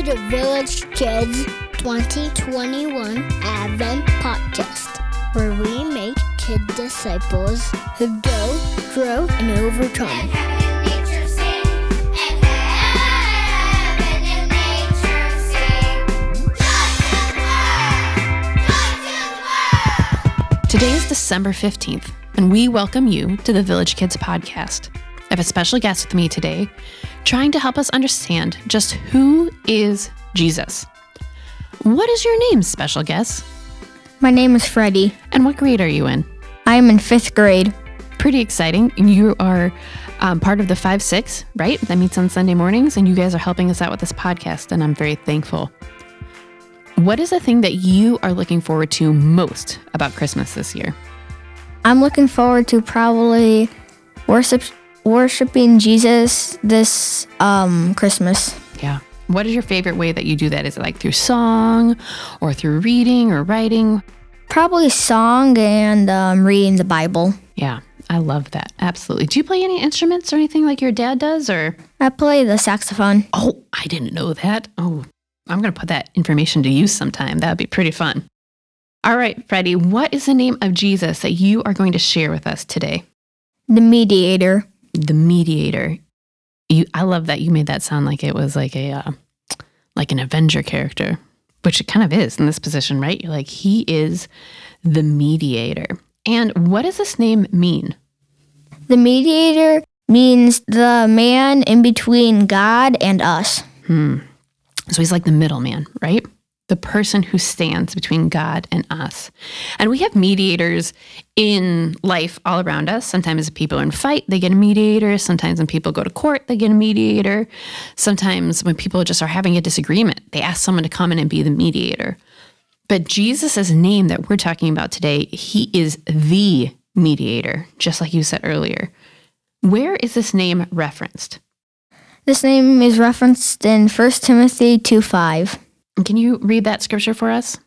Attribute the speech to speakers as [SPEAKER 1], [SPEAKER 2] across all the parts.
[SPEAKER 1] the Village Kids 2021 Advent Podcast, where we make kid disciples who go, grow, and overcome.
[SPEAKER 2] Today is December 15th, and we welcome you to the Village Kids Podcast. I have a special guest with me today, trying to help us understand just who is Jesus. What is your name, special guest?
[SPEAKER 3] My name is Freddie.
[SPEAKER 2] And what grade are you in?
[SPEAKER 3] I am in 5th grade.
[SPEAKER 2] Pretty exciting. You are part of the 5-6, right? That meets on Sunday mornings, and you guys are helping us out with this podcast, and I'm very thankful. What is the thing that you are looking forward to most about Christmas this year?
[SPEAKER 3] I'm looking forward to probably worshiping Jesus this Christmas.
[SPEAKER 2] Yeah. What is your favorite way that you do that? Is it like through song or through reading or writing?
[SPEAKER 3] Probably song and reading the Bible.
[SPEAKER 2] Yeah, I love that. Absolutely. Do you play any instruments or anything like your dad does? Or
[SPEAKER 3] I play the saxophone.
[SPEAKER 2] Oh, I didn't know that. Oh, I'm going to put that information to use sometime. That would be pretty fun. All right, Freddie, what is the name of Jesus that you are going to share with us today?
[SPEAKER 3] The Mediator.
[SPEAKER 2] The Mediator. I love that you made that sound like it was like an Avenger character, which it kind of is in this position, right? You're like, he is the Mediator. And what does this name mean?
[SPEAKER 3] The Mediator means the man in between God and us.
[SPEAKER 2] So he's like the middleman, right? The person who stands between God and us. And we have mediators in life all around us. Sometimes people in fight, they get a mediator. Sometimes when people go to court, they get a mediator. Sometimes when people just are having a disagreement, they ask someone to come in and be the mediator. But Jesus' name that we're talking about today, he is the mediator, just like you said earlier. Where is this name referenced?
[SPEAKER 3] This name is referenced in 1 Timothy 2:5.
[SPEAKER 2] Can you read that scripture for us?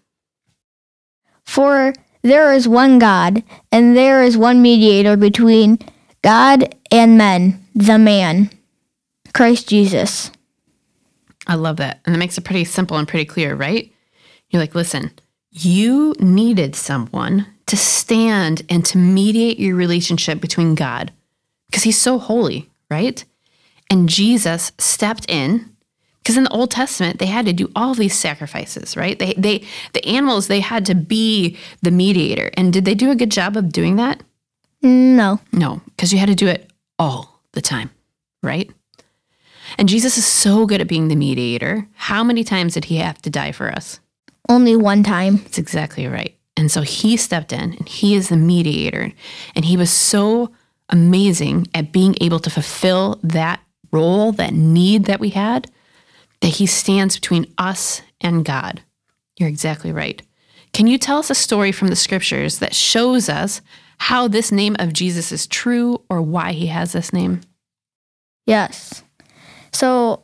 [SPEAKER 3] For there is one God, and there is one mediator between God and men, the man, Christ Jesus.
[SPEAKER 2] I love that. And it makes it pretty simple and pretty clear, right? You're like, listen, you needed someone to stand and to mediate your relationship between God because he's so holy, right? And Jesus stepped in. Because in the Old Testament, they had to do all these sacrifices, right? The animals, they had to be the mediator. And did they do a good job of doing that?
[SPEAKER 3] No.
[SPEAKER 2] No, because you had to do it all the time, right? And Jesus is so good at being the mediator. How many times did he have to die for us?
[SPEAKER 3] Only one time.
[SPEAKER 2] That's exactly right. And so he stepped in, and he is the mediator. And he was so amazing at being able to fulfill that role, that need that we had, that he stands between us and God. You're exactly right. Can you tell us a story from the scriptures that shows us how this name of Jesus is true or why he has this name?
[SPEAKER 3] Yes. So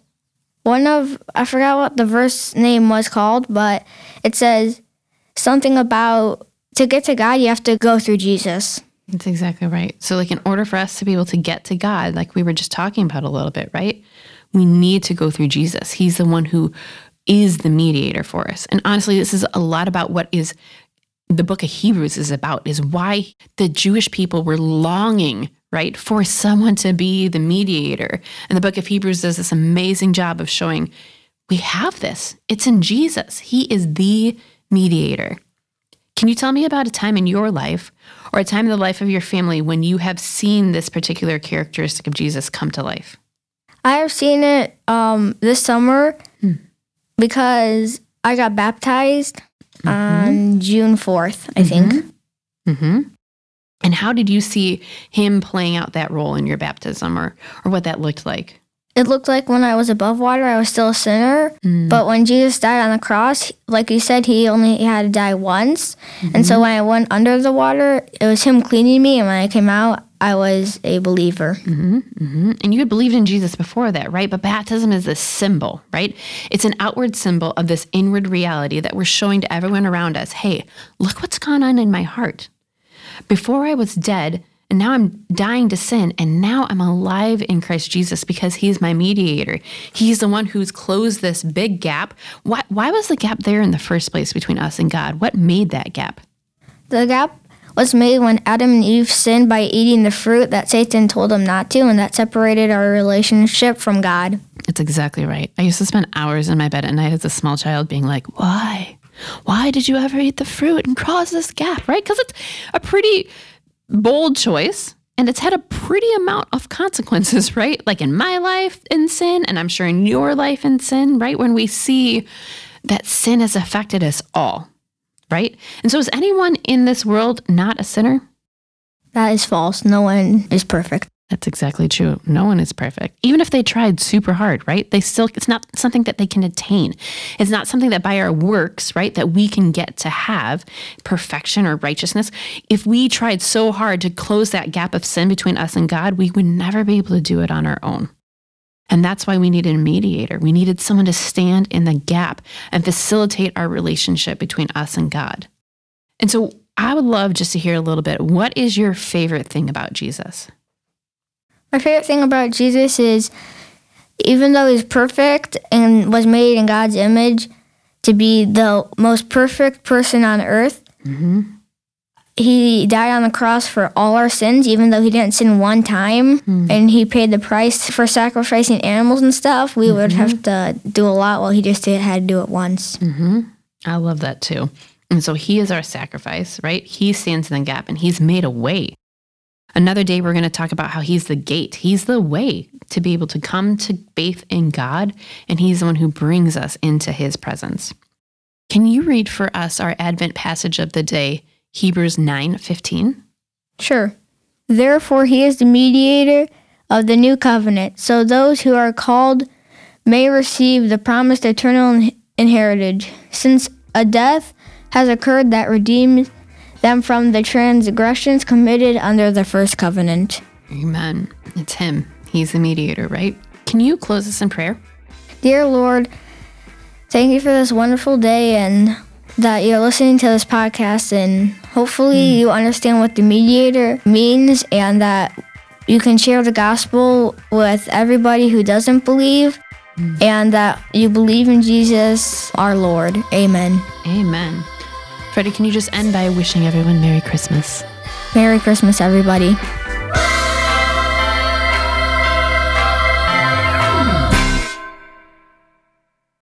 [SPEAKER 3] I forgot what the verse name was called, but it says something about to get to God, you have to go through Jesus.
[SPEAKER 2] That's exactly right. So like in order for us to be able to get to God, like we were just talking about a little bit, right? We need to go through Jesus. He's the one who is the mediator for us. And honestly, this is a lot about what is the book of Hebrews is about, is why the Jewish people were longing, right, for someone to be the mediator. And the book of Hebrews does this amazing job of showing we have this. It's in Jesus. He is the mediator. Can you tell me about a time in your life or a time in the life of your family when you have seen this particular characteristic of Jesus come to life?
[SPEAKER 3] I have seen it this summer because I got baptized on June 4th, I think.
[SPEAKER 2] And how did you see him playing out that role in your baptism or what that looked like?
[SPEAKER 3] It looked like when I was above water, I was still a sinner. But when Jesus died on the cross, like you said, he only had to die once. And so when I went under the water, it was him cleaning me. And when I came out, I was a believer.
[SPEAKER 2] And you had believed in Jesus before that, right? But baptism is this symbol, right? It's an outward symbol of this inward reality that we're showing to everyone around us. Hey, look what's gone on in my heart. Before I was dead And now I'm dying to sin. And now I'm alive in Christ Jesus because he's my mediator. He's the one who's closed this big gap. Why was the gap there in the first place between us and God? What made that gap?
[SPEAKER 3] The gap was made when Adam and Eve sinned by eating the fruit that Satan told them not to, and that separated our relationship from God.
[SPEAKER 2] That's exactly right. I used to spend hours in my bed at night as a small child being like, why? Why did you ever eat the fruit and cause this gap, right? Because it's a pretty bold choice, and it's had a pretty amount of consequences, right? Like in my life in sin, and I'm sure in your life in sin, right? When we see that sin has affected us all, right? And so is anyone in this world not a sinner?
[SPEAKER 3] That is false. No one is perfect.
[SPEAKER 2] That's exactly true. No one is perfect. Even if they tried super hard, right? It's not something that they can attain. It's not something that by our works, right, that we can get to have perfection or righteousness. If we tried so hard to close that gap of sin between us and God, we would never be able to do it on our own. And that's why we needed a mediator. We needed someone to stand in the gap and facilitate our relationship between us and God. And so I would love just to hear a little bit. What is your favorite thing about Jesus?
[SPEAKER 3] My favorite thing about Jesus is, even though he's perfect and was made in God's image to be the most perfect person on earth, he died on the cross for all our sins, even though he didn't sin one time, and he paid the price for sacrificing animals and stuff. We would have to do a lot while he just had to do it once.
[SPEAKER 2] I love that too. And so he is our sacrifice, right? He stands in the gap and he's made a way. Another day, we're going to talk about how he's the gate. He's the way to be able to come to faith in God, and he's the one who brings us into his presence. Can you read for us our Advent passage of the day, Hebrews 9:15?
[SPEAKER 3] Sure. Therefore, he is the mediator of the new covenant, so those who are called may receive the promised eternal inheritance, since a death has occurred that redeems them from the transgressions committed under the first covenant.
[SPEAKER 2] Amen. It's him. He's the mediator, right? Can you close us in prayer?
[SPEAKER 3] Dear Lord, thank you for this wonderful day and that you're listening to this podcast, and hopefully you understand what the mediator means and that you can share the gospel with everybody who doesn't believe and that you believe in Jesus, our Lord. Amen.
[SPEAKER 2] Amen. Freddie, can you just end by wishing everyone Merry Christmas?
[SPEAKER 3] Merry Christmas, everybody.